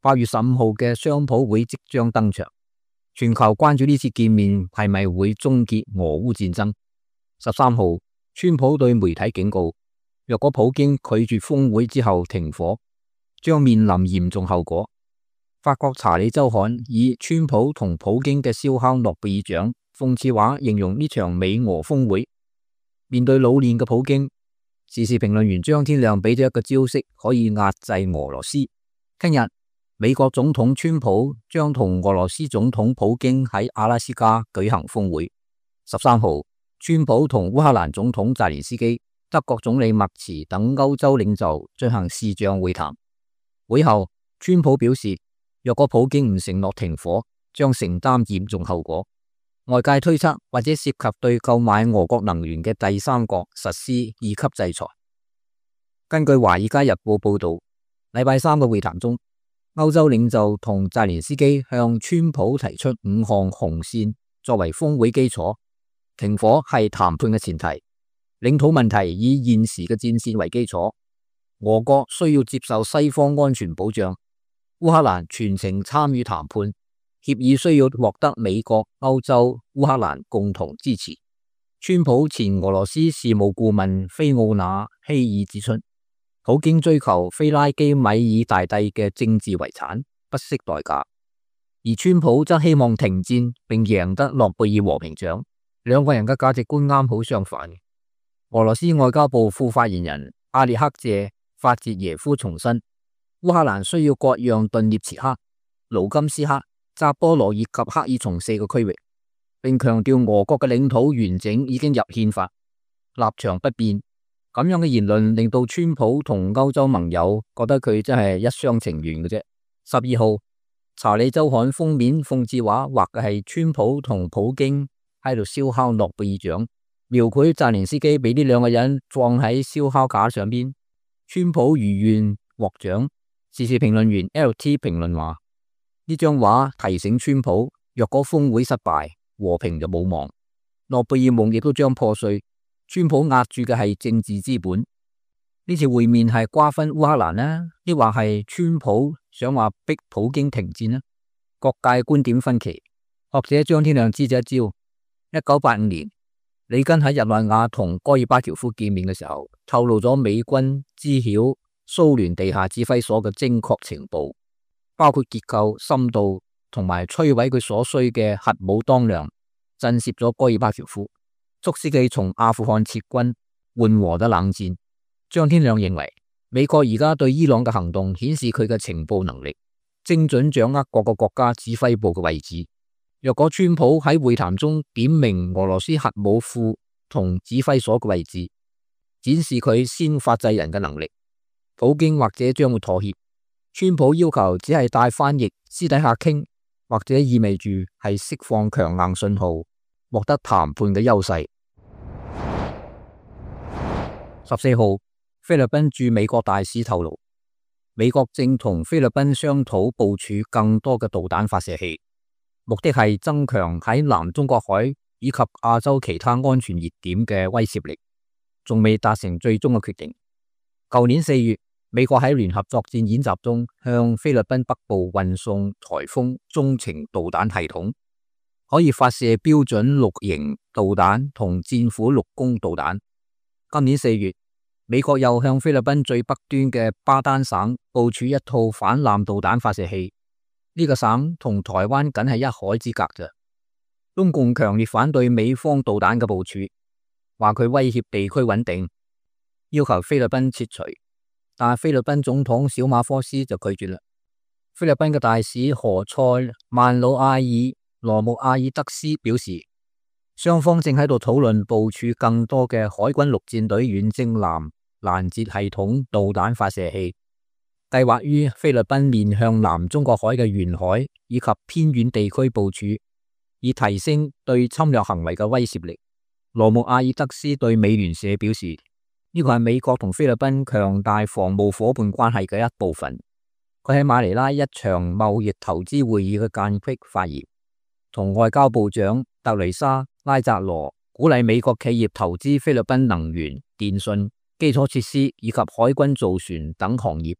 8月15號嘅雙普會即將登場，全球關注呢次見面係咪會終結俄烏戰爭。13號，川普對媒體警告，若果普京拒絕峰會之後停火，將面臨嚴重後果。法國查理周刊以川普同普京嘅燒烤諾貝爾獎諷刺話形容呢場美俄峰會。面對老練嘅普京，時事評論員張天亮俾咗一個招式可以壓制俄羅斯。聽日美國總統川普將同俄羅斯總統普京喺阿拉斯加舉行峰會。13號，川普同烏克蘭總統澤連斯基、德國總理默茨等歐洲領袖進行視像會談。會後，川普表示，若果普京唔承諾停火，將承擔嚴重後果。外界推測或者涉及對購買俄國能源嘅第三國實施2級制裁。根據《華爾街日報》報道，禮拜三嘅會談中，歐洲領袖同澤連斯基向川普提出5項紅線作為峰會基礎。停火係談判嘅前提，領土問題以現時嘅戰線為基礎。俄國需要接受西方安全保障。烏克蘭全程參與談判，協議需要獲得美國、歐洲、烏克蘭共同支持。川普前俄羅斯事務顧問菲奧娜希爾指出，普京追求菲拉基米爾大帝嘅政治遺產，不惜代價，而川普則希望停戰並贏得諾貝爾和平獎。兩個人嘅價值觀啱好相反。俄羅斯外交部副發言人阿列克謝法捷耶夫重申，烏克蘭需要割讓頓涅茨克、盧甘斯克、扎波羅熱及克爾松4個區域，並強調俄國嘅領土完整已經入憲法，立場不變。咁樣嘅言論令到川普同歐洲盟友覺得佢真係一廂情願嘅啫。12號，查理周刊封面諷刺畫畫嘅係川普同普京喺度燒烤諾貝爾獎，描繪澤連斯基俾呢兩個人放喺燒烤架上邊，川普如願獲獎。時事評論員 LT 評論話，呢張畫提醒川普，若果峰會失敗，和平就冇望，諾貝爾夢亦都將破碎。川普壓住嘅係政治資本。呢次會面係瓜分烏克蘭呢，抑或係川普想話逼普京停戰呢？各界觀點分歧。學者張天亮支咗一招。1985年，里根喺日內瓦同戈爾巴喬夫見面嘅時候，透露咗美軍知曉蘇聯地下指揮所嘅精確情報，包括結構、深度同埋摧毀佢所需嘅核武當量，震懾咗戈爾巴喬夫，促使佢從阿富汗撤軍，緩和咗冷戰。張天亮認為，美國而家對伊朗嘅行動顯示佢嘅情報能力，精準掌握各個國家指揮部嘅位置。若果川普喺會談中點明俄羅斯核武庫同指揮所嘅位置，展示佢先發制人嘅能力，普京或者將會妥協。川普要求只係帶翻譯，私底下傾，或者意味住係釋放強硬信號，獲得談判嘅優勢。14號，菲律賓駐美國大使透露，美國正同菲律賓商討部署更多嘅導彈發射器，目的係增強喺南中國海以及亞洲其他安全熱點嘅威懾力，仲未達成最終嘅決定。舊年4月，美國喺聯合作戰演習中向菲律賓北部運送颱風中程導彈系統，可以發射標準6型導彈同戰斧6弓導彈。今年4月，美國又向菲律賓最北端嘅巴丹省部署一套反艦導彈發射器。呢個省同台灣僅係一海之隔咋。中共強烈反對美方導彈嘅部署，話佢威脅地區穩定，要求菲律賓撤除。但係菲律賓總統小馬科斯就拒絕啦。菲律賓嘅大使何塞曼魯阿爾羅穆阿爾德斯表示，雙方正喺度討論部署更多嘅海軍陸戰隊遠征艦攔截系統導彈發射器，計劃於菲律賓面向南中國海嘅沿海以及偏遠地區部署，以提升對侵略行為嘅威懾力。羅穆阿爾德斯對美聯社表示，呢個係美國同菲律賓強大防務夥伴關係嘅一部分。佢喺馬尼拉一場貿易投資會議嘅間隙發言，同外交部長特雷莎拉扎羅鼓勵美國企業投資菲律賓能源、電信、基礎設施以及海軍造船等行業，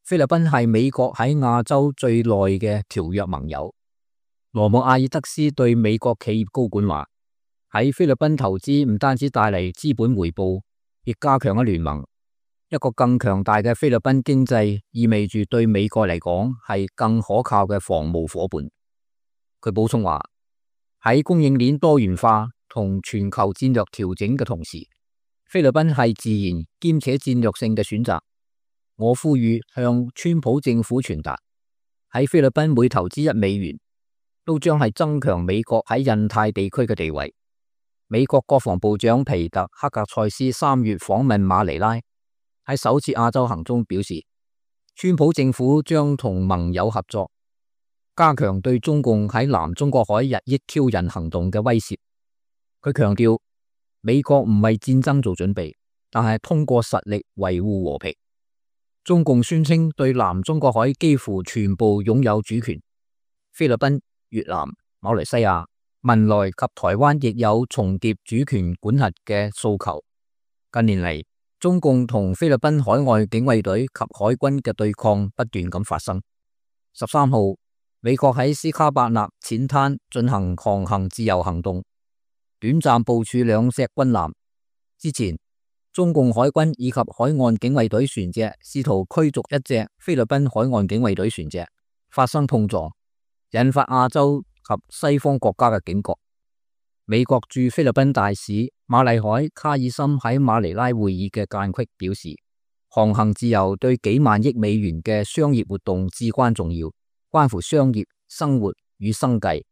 菲律賓係美國喺亞洲最耐嘅條約盟友。羅姆阿爾德斯對美國企業高管話：喺菲律賓投資唔單止帶嚟資本回報，亦加強咗聯盟。一個更強大嘅菲律賓經濟意味住對美國嚟講係更可靠嘅防務夥伴。佢補充話：喺供應鏈多元化同全球戰略調整嘅同時，菲律賓係自然兼且戰略性嘅選擇。我呼籲向川普政府傳達，喺菲律賓每投資$1，都將係增強美國喺印太地區嘅地位。美國國防部長皮特克格塞斯3月訪問馬尼拉，喺首次亞洲行中表示，川普政府將同盟友合作，加強對中共喺南中國海日益挑釁行動嘅威懾。佢強調，美國唔為戰爭做準備，但係通過實力維護和平。中共宣稱對南中國海幾乎全部擁有主權，菲律賓、越南、馬來西亞、文萊及台灣亦有重疊主權管轄嘅訴求。近年嚟，中共同菲律賓海外警衛隊及海軍嘅對抗不斷咁發生。13號，美國喺斯卡伯納淺灘進行航行自由行動，短暫部署2隻軍艦。之前，中共海軍以及海岸警衛隊船隻試圖驅逐一隻菲律賓海岸警衛隊船隻，發生碰撞，引發亞洲及西方國家嘅警覺。美國駐菲律賓大使馬麗海卡爾森喺馬尼拉會議嘅間隙表示，航行自由對幾萬億美元嘅商業活動至關重要，關乎商業、生活與生計。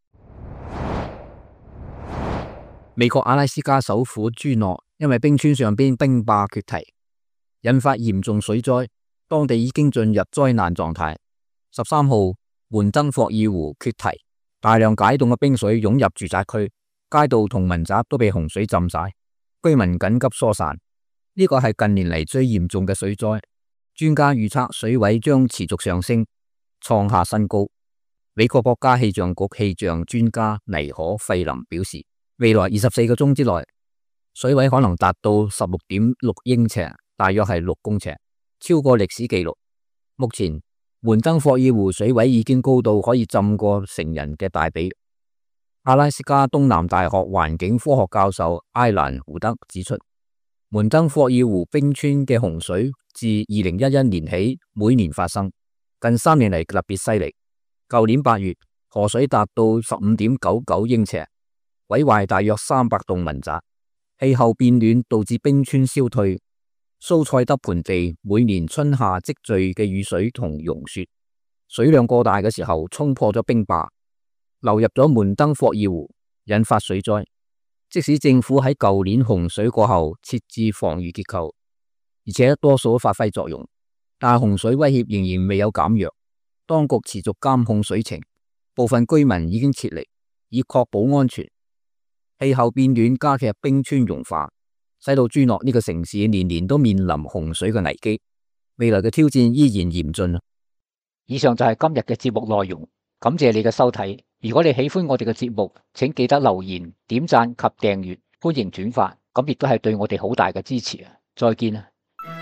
美國阿拉斯加首府朱諾因為冰川上邊冰壩決堤，引發嚴重水災，當地已經進入災難狀態。13號，門登霍爾湖決堤，大量解凍嘅冰水湧入住宅區，街道同民宅都被洪水浸晒，居民緊急疏散。呢個係近年嚟最嚴重嘅水災，專家預測水位將持續上升，創下新高。美國國家氣象局氣象專家尼可費林表示，未來24個鐘之內，水位可能達到16.6英尺，大約係6公尺，超過歷史紀錄。目前門登霍爾湖水位已經高到可以浸過成人嘅大髀。阿拉斯加東南大學環境科學教授埃蘭胡德指出，門登霍爾湖冰川嘅洪水自2011年起每年發生，近3年嚟特別犀利。舊年8月，河水達到15.99英尺，毀壞大約300棟民宅。氣候變暖導致冰川消退，蘇塞德盆地每年春夏積聚嘅雨水同融雪，水量過大嘅時候衝破咗冰壩，流入咗門登霍爾湖，引發水災。即使政府喺舊年洪水過後設置防禦結構，而且多數發揮作用，但洪水威脅仍然未有減弱。當局持續監控水情，部分居民已經撤離，以確保安全。氣候變暖加劇冰川融化，使到朱諾呢個城市年年都面臨洪水嘅危機，未來嘅挑戰依然嚴峻。以上就係今日嘅節目內容，感謝你嘅收睇。如果你喜歡我哋嘅節目，請記得留言、點讚及訂閱，歡迎轉發，咁亦都係對我哋好大嘅支持啊！再見啊！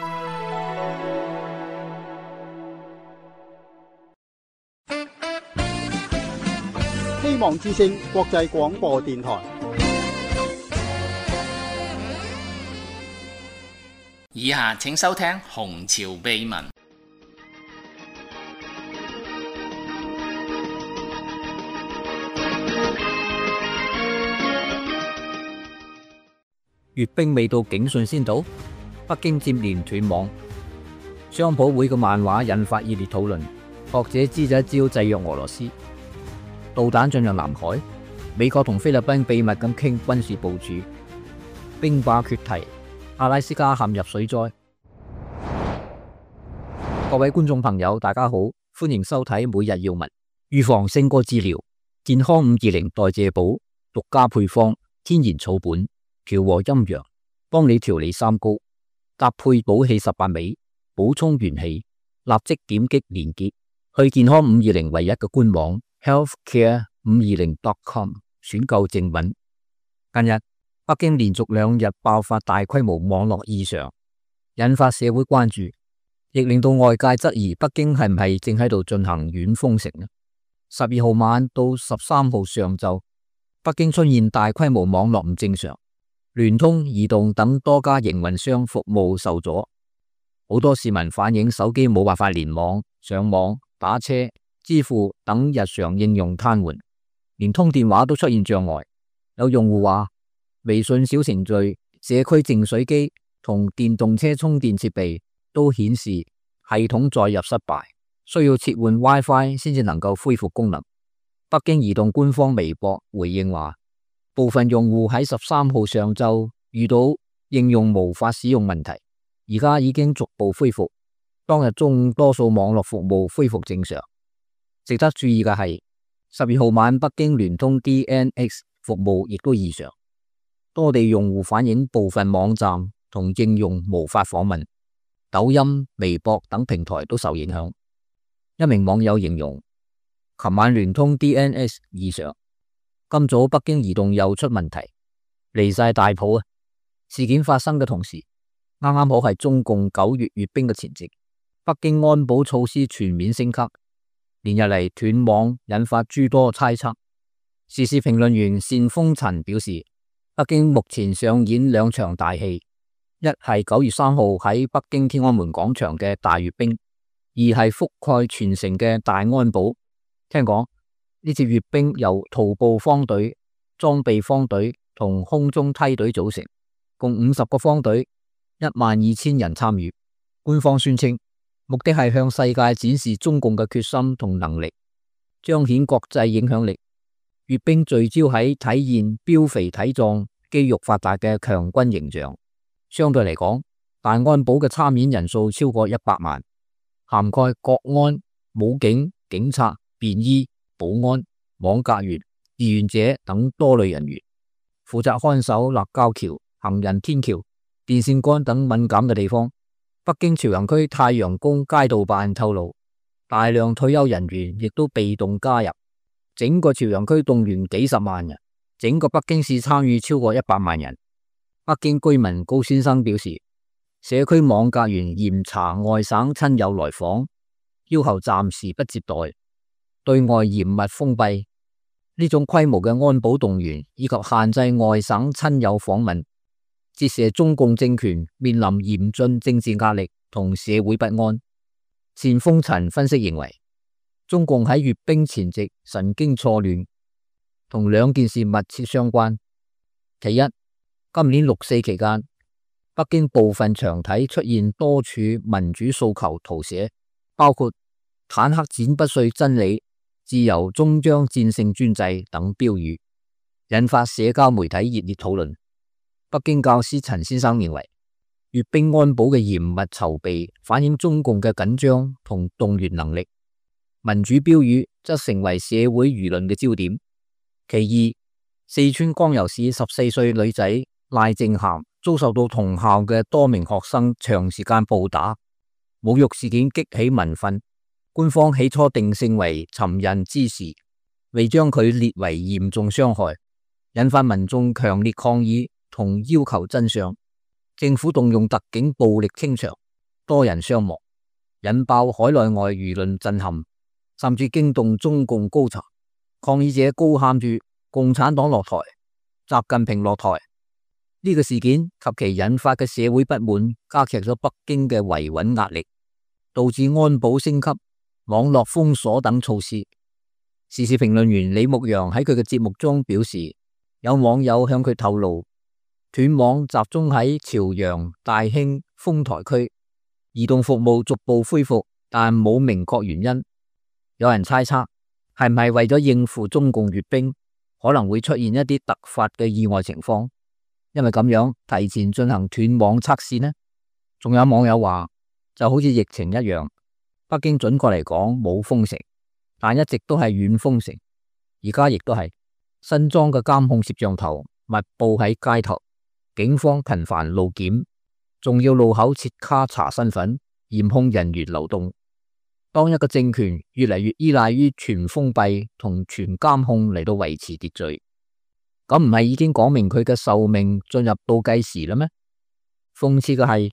希望之聲國際廣播電台。 以下請收聽《紅潮秘聞》。 閱兵未到，警訊先到，北京接連斷網。商普會嘅漫畫引發熱烈討論，學者支咗一招制約俄羅斯。導彈進入南海，美國同菲律賓秘密咁傾軍事部署。冰壩決堤，阿拉斯加陷入水災。各位觀眾朋友，大家好，歡迎收睇每日要聞。預防勝過治療，健康520代謝寶，獨家配方，天然草本，調和陰陽，幫你調理三高，搭配補氣18味，補充元氣。立即點擊連結去健康520唯一嘅官網 healthcare520.com 選購正品。近日，北京連續2日爆發大規模網絡異常，引發社會關注。 亦令到外界質疑北京係唔係正喺度進行軟封城呢？12號晚到13號上晝，北京出現大規模網絡唔正常，聯通、移動等多家營運商服務受阻，好多市民反映手機冇辦法聯網、上網、打車、支付等日常應用癱瘓，連通電話都出現障礙。有用戶話，微信小程序、社區淨水機同電動車充電設備都顯示系統載入失敗，需要切換 WiFi 先至能夠恢復功能。北京移動官方微博回應話，部分用戶喺13號上晝遇到應用無法使用問題，而家已經逐步恢復。當日中午多數網絡服務恢復正常。值得注意嘅係，12號晚北京聯通 DNX 服務亦都異常，多地用戶反映部分網站同應用無法訪問，抖音、微博等平台都受影響。一名網友形容，琴晚聯通 DNS 異常，今早北京移動又出問題，離晒大譜啊！事件發生嘅同時，啱啱好係中共9月閱兵嘅前夕，北京安保措施全面升級，連日嚟斷網引發諸多猜測。時事評論員單風塵表示，北京目前上演兩場大戲，一係9月3號喺北京天安門廣場嘅大閱兵，二係覆蓋全城嘅大安保。聽講呢次閱兵由徒步方隊、裝備方隊同空中梯隊組成，共50個方隊，12000人參與。官方宣稱，目的係向世界展示中共嘅決心同能力，彰顯國際影響力。閱兵聚焦喺體現膘肥體壯、肌肉發達嘅強軍形象。相對嚟講，大安保嘅參演人數超過100萬，涵蓋國安、武警、警察、便衣、保安、網格員、志願者等多類人員，負責看守立交橋、行人天橋、電線桿等敏感嘅地方。北京朝陽區太陽宮街道辦透露，大量退休人員亦都被動加入。整個朝陽區動員幾十萬人，整個北京市參與超過100萬人。北京居民高先生表示，社區網格員嚴查外省親友來訪，要求暫時不接待，對外嚴密封閉。呢種規模嘅安保動員以及限制外省親友訪問，折射中共政權面臨嚴峻政治壓力同社會不安。單風塵分析認為，中共喺閱兵前夕神經錯亂，同兩件事密切相關。其一，今年6·4期間，北京部分場體出現多處民主訴求圖寫，包括坦克剪不碎真理、自由終將戰勝專制等標語，引發社交媒體熱烈討論。北京教師陳先生認為，閱兵安保嘅嚴密籌備反映中共嘅緊張同動員能力，民主標語則成為社會輿論嘅焦點。其二，四川江油市14歲女仔賴靜涵遭受到同校嘅多名學生長時間暴打，侮辱事件激起民憤。官方起初定性為尋釁滋事，未將佢列為嚴重傷害，引發民眾強烈抗議同要求真相。政府動用特警暴力清場，多人傷亡，引爆海內外輿論震撼，甚至驚動中共高層。抗議者高喊住共產黨落台、習近平落台。呢個事件及其引發嘅社會不滿，加劇咗北京嘅維穩壓力，導致安保升級、網絡封鎖等措施。時事評論員李牧陽喺佢嘅節目中表示，有網友向佢透露，斷網集中喺朝陽、大興、豐台區，移動服務逐步恢復，但冇明確原因。有人猜測，係唔係為咗應付中共閱兵，可能會出現一啲突發嘅意外情況，因為咁樣提前進行斷網測試呢？仲有網友話，就好似疫情一樣，北京準確嚟講冇封城，但一直都係軟封城。而家亦都係新裝嘅監控攝像頭密布喺街頭，警方頻繁路檢，仲要路口設卡查身份，嚴控人員流動。當一個政權越嚟越依賴於全封閉同全監控嚟到維持秩序，咁唔係已經講明佢嘅壽命進入倒計時啦咩？諷刺嘅係，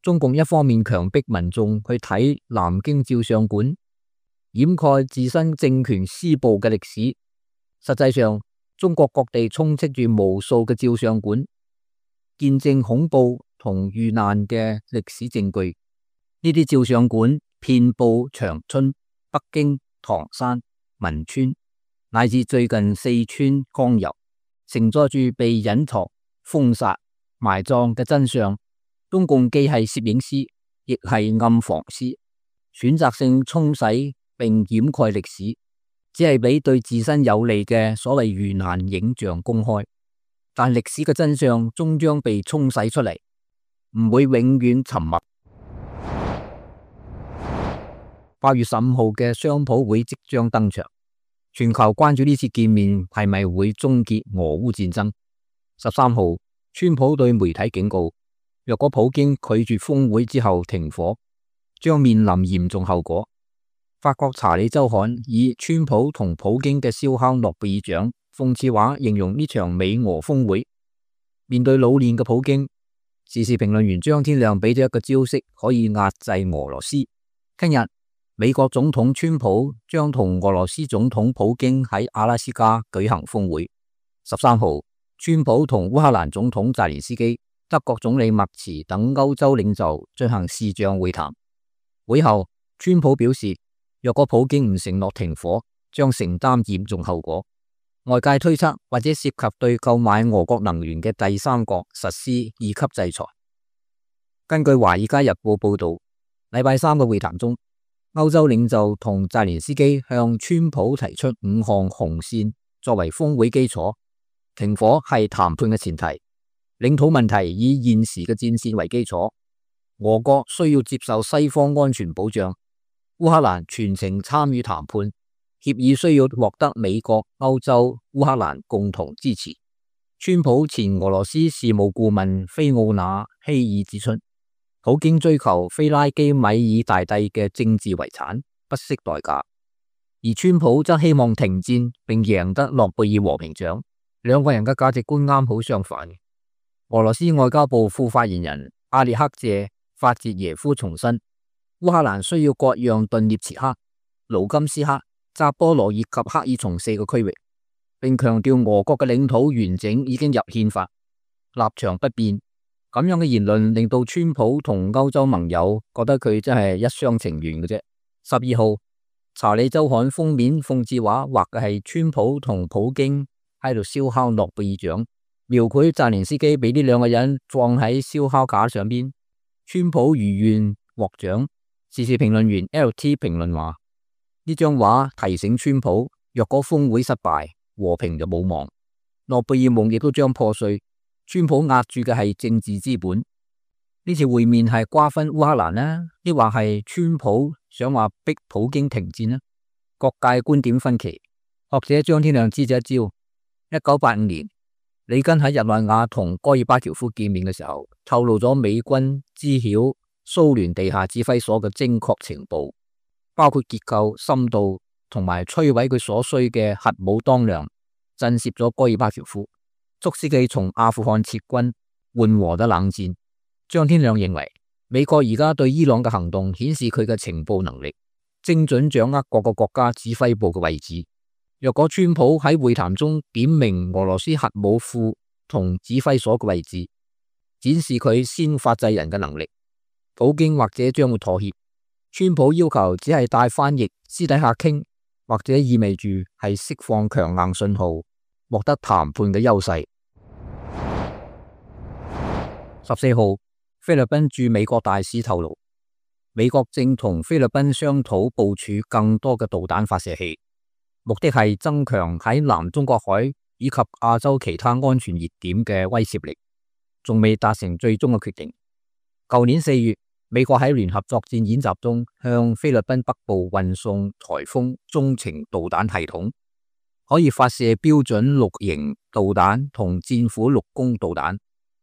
中共一方面強迫民眾去睇南京照相館，掩蓋自身政權施暴嘅歷史。實際上，中國各地充斥住無數嘅照相館，見證恐怖同遇難嘅歷史證據。呢啲照相館遍佈長春、北京、唐山、汶川，乃至最近四川江油，承載住被隱藏、封殺、埋葬嘅真相。中共既係攝影師，亦係暗房師，選擇性沖洗並掩蓋歷史，只係俾對自身有利嘅所謂遇難影像公開，但歷史嘅真相終將被沖洗出嚟，唔會永遠沉默。8月15號嘅雙普會即將登場，全球關注呢次見面係咪會終結俄烏戰爭。13號，川普對媒體警告，若果普京拒絕峰會之後停火，將面臨嚴重後果。法國查理周刊以川普同普京嘅燒烤諾貝爾獎諷刺話形容呢場美俄峰會。面對老練嘅普京，時事評論員張天亮俾咗一個招式可以壓制俄羅斯。聽日美國總統川普將同俄羅斯總統普京喺阿拉斯加舉行峰會。13號，川普同烏克蘭總統澤連斯基、德國總理默茨等歐洲領袖進行視像會談。會後，川普表示，若果普京唔承諾停火，將承擔嚴重後果。外界推測或者涉及對購買俄國能源嘅第三國實施2級制裁。根據《華爾街日報》報道，禮拜三嘅會談中，歐洲領袖同澤連斯基向川普提出5項紅線作為峰會基礎，停火係談判嘅前提，領土問題以現時嘅戰線為基礎，俄國需要接受西方安全保障，烏克蘭全程參與談判，協議需要獲得美國、歐洲、烏克蘭共同支持。川普前俄羅斯事務顧問菲奧娜希爾指出，普京追求菲拉基米爾大帝嘅政治遺產，不惜代價，而川普則希望停戰並贏得諾貝爾和平獎。兩個人嘅價值觀啱好相反。俄羅斯外交部副發言人阿列克謝法捷耶夫重申，烏克蘭需要割讓頓涅茨克、盧甘斯克、扎波羅熱及克爾松4個區域，並強調俄國嘅領土完整已經入憲法，立場不變。咁樣嘅言論令到川普同歐洲盟友覺得佢真係一廂情願嘅啫。12號，查理周刊封面諷刺畫畫嘅係川普同普京喺度燒烤諾貝爾獎，描繪澤連斯基俾呢兩個人放喺燒烤架上邊，川普如願獲獎。時事評論員 LT 評論話，呢張畫提醒川普，若果峰會失敗，和平就冇望，諾貝爾夢亦都將破碎。川普壓住嘅係政治資本。呢次會面係瓜分烏克蘭呢，抑或係川普想話逼普京停戰呢？各界觀點分歧。學者張天亮支咗一招。1985年，里根喺日內瓦同戈爾巴喬夫見面嘅時候，透露咗美軍知曉蘇聯地下指揮所嘅精確情報，包括結構、深度同埋摧毀佢所需嘅核武當量，震懾咗戈爾巴喬夫，促使佢從阿富汗撤軍，緩和咗冷戰。張天亮認為，美國而家對伊朗嘅行動顯示佢嘅情報能力，精準掌握各個國家指揮部嘅位置。若果川普喺會談中點明俄羅斯核武庫同指揮所嘅位置，展示佢先發制人嘅能力，普京或者將會妥協。川普要求只係帶翻譯，私底下傾，或者意味住係釋放強硬信號，獲得談判嘅優勢。14號，菲律賓駐美國大使透露，美國正同菲律賓商討部署更多嘅導彈發射器，目的係增強喺南中國海以及亞洲其他安全熱點嘅威懾力，仲未達成最終嘅決定。舊年4月，美國喺聯合作戰演習中向菲律賓北部運送颱風中程導彈系統，可以發射標準陸型導彈同戰斧陸攻導彈。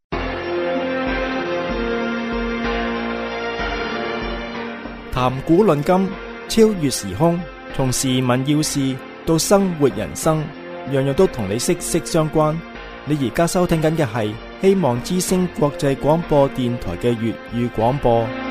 談古論今，超越時空，從時聞要事到生活人生，樣樣都同你息息相關。你而家收聽緊嘅係希望之聲國際廣播電台嘅粵語廣播。